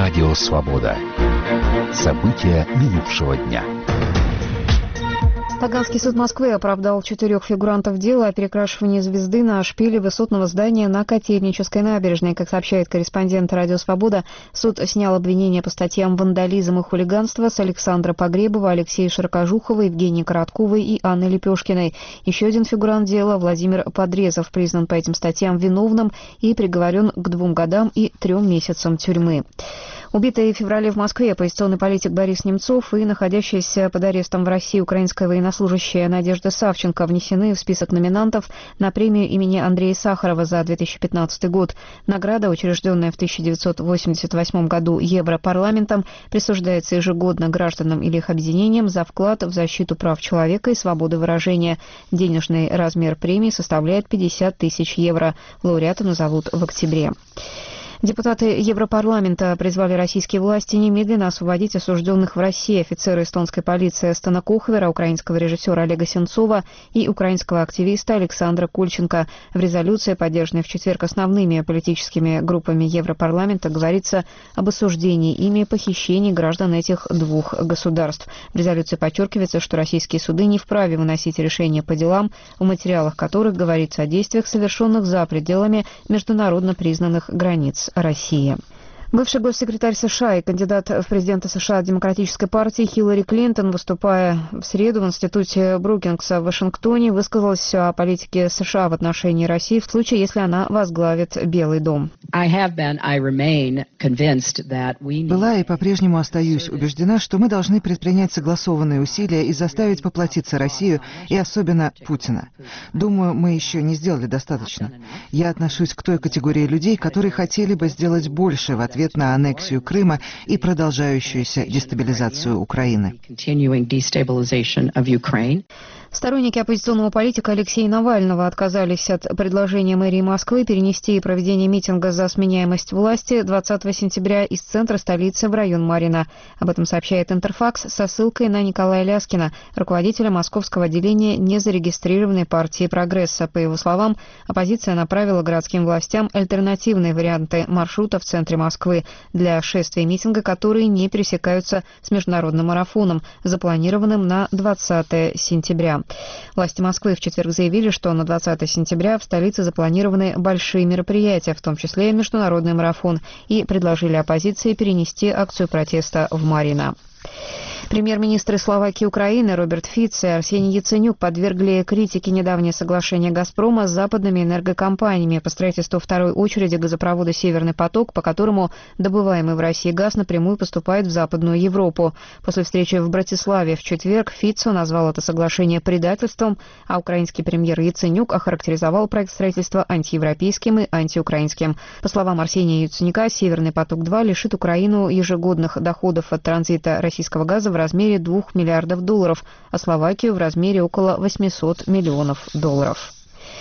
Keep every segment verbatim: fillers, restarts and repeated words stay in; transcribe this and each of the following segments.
Радио «Свобода». События минувшего дня. Таганский суд Москвы оправдал четырех фигурантов дела о перекрашивании звезды на шпиле высотного здания на Котельнической набережной. Как сообщает корреспондент «Радио Свобода», суд снял обвинения по статьям «Вандализм» и «Хулиганство» с Александра Погребова, Алексея Широкожухова, Евгении Коротковой и Анны Лепешкиной. Еще один фигурант дела, Владимир Подрезов, признан по этим статьям виновным и приговорен к двум годам и трем месяцам тюрьмы. Убитый в феврале в Москве оппозиционный политик Борис Немцов и находящаяся под арестом в России украинская военнослужащая Надежда Савченко внесены в список номинантов на премию имени Андрея Сахарова за две тысячи пятнадцатый год. Награда, учрежденная в тысяча девятьсот восемьдесят восьмом году Европарламентом, присуждается ежегодно гражданам или их объединениям за вклад в защиту прав человека и свободы выражения. Денежный размер премии составляет пятьдесят тысяч евро. Лауреата назовут в октябре. Депутаты Европарламента призвали российские власти немедленно освободить осужденных в России офицера эстонской полиции Стена Кохвера, украинского режиссера Олега Сенцова и украинского активиста Александра Кульченко. В резолюции, поддержанной в четверг основными политическими группами Европарламента, говорится об осуждении ими похищений граждан этих двух государств. В резолюции подчеркивается, что российские суды не вправе выносить решения по делам, в материалах которых говорится о действиях, совершенных за пределами международно признанных границ России. Бывший госсекретарь США и кандидат в президенты США от Демократической партии Хиллари Клинтон, выступая в среду в Институте Брукингса в Вашингтоне, высказалась о политике США в отношении России в случае, если она возглавит Белый дом. Была и по-прежнему остаюсь убеждена, что мы должны предпринять согласованные усилия и заставить поплатиться Россию и особенно Путина. Думаю, мы еще не сделали достаточно. Я отношусь к той категории людей, которые хотели бы сделать больше в ответ на аннексию Крыма и продолжающуюся дестабилизацию Украины. Сторонники оппозиционного политика Алексея Навального отказались от предложения мэрии Москвы перенести проведение митинга за сменяемость власти двадцатого сентября из центра столицы в район Марьино. Об этом сообщает Интерфакс со ссылкой на Николая Ляскина, руководителя московского отделения незарегистрированной партии «Прогресса». По его словам, оппозиция направила городским властям альтернативные варианты маршрута в центре Москвы для шествия митинга, которые не пересекаются с международным марафоном, запланированным на двадцатого сентября. Власти Москвы в четверг заявили, что на двадцатого сентября в столице запланированы большие мероприятия, в том числе международный марафон, и предложили оппозиции перенести акцию протеста в Марьино. Премьер-министры Словакии и Украины Роберт Фиц и Арсений Яценюк подвергли критике недавнее соглашение «Газпрома» с западными энергокомпаниями по строительству второй очереди газопровода «Северный поток», по которому добываемый в России газ напрямую поступает в Западную Европу. После встречи в Братиславе в четверг Фицо назвал это соглашение предательством, а украинский премьер Яценюк охарактеризовал проект строительства антиевропейским и антиукраинским. По словам Арсения Яценюка, «Северный поток-два» лишит Украину ежегодных доходов от транзита российского газа в размере двух миллиардов долларов, а Словакию в размере около восьмисот миллионов долларов.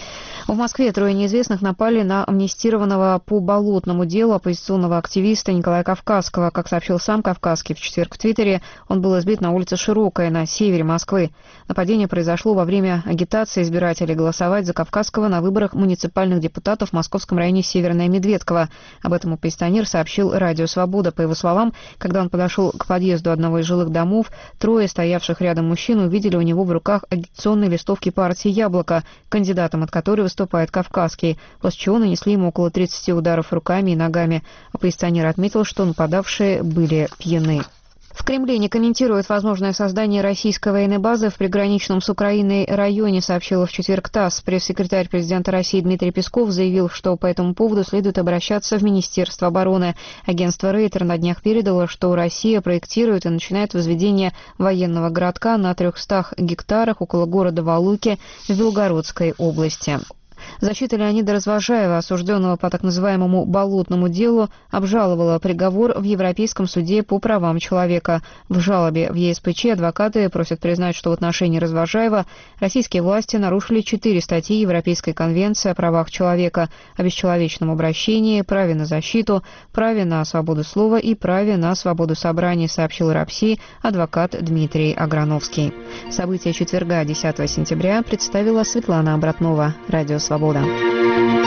В Москве трое неизвестных напали на амнистированного по болотному делу оппозиционного активиста Николая Кавказского. Как сообщил сам Кавказский в четверг в Твиттере, он был избит на улице Широкая на севере Москвы. Нападение произошло во время агитации избирателей голосовать за Кавказского на выборах муниципальных депутатов в московском районе Северная Медведково. Об этом оппозиционер сообщил Радио Свобода. По его словам, когда он подошел к подъезду одного из жилых домов, трое стоявших рядом мужчин увидели у него в руках агитационные листовки партии «Яблоко», кандидатом от которой выступает Кавказский, после чего нанесли ему около тридцати ударов руками и ногами. Оппозиционер отметил, что нападавшие были пьяны. В Кремле не комментируют возможное создание российской военной базы в приграничном с Украиной районе, сообщила в четверг ТАСС. Пресс-секретарь президента России Дмитрий Песков заявил, что по этому поводу следует обращаться в Министерство обороны. Агентство Рейтер на днях передало, что Россия проектирует и начинает возведение военного городка на трехстах гектарах около города Валуйки в Белгородской области. Защита Леонида Развожаева, осужденного по так называемому «болотному делу», обжаловала приговор в Европейском суде по правам человека. В жалобе в ЕСПЧ адвокаты просят признать, что в отношении Развожаева российские власти нарушили четыре статьи Европейской конвенции о правах человека: о бесчеловечном обращении, праве на защиту, праве на свободу слова и праве на свободу собраний, сообщил РАПСИ адвокат Дмитрий Аграновский. События четверга, десятого сентября, представила Светлана Обратнова. Радио «Свобода».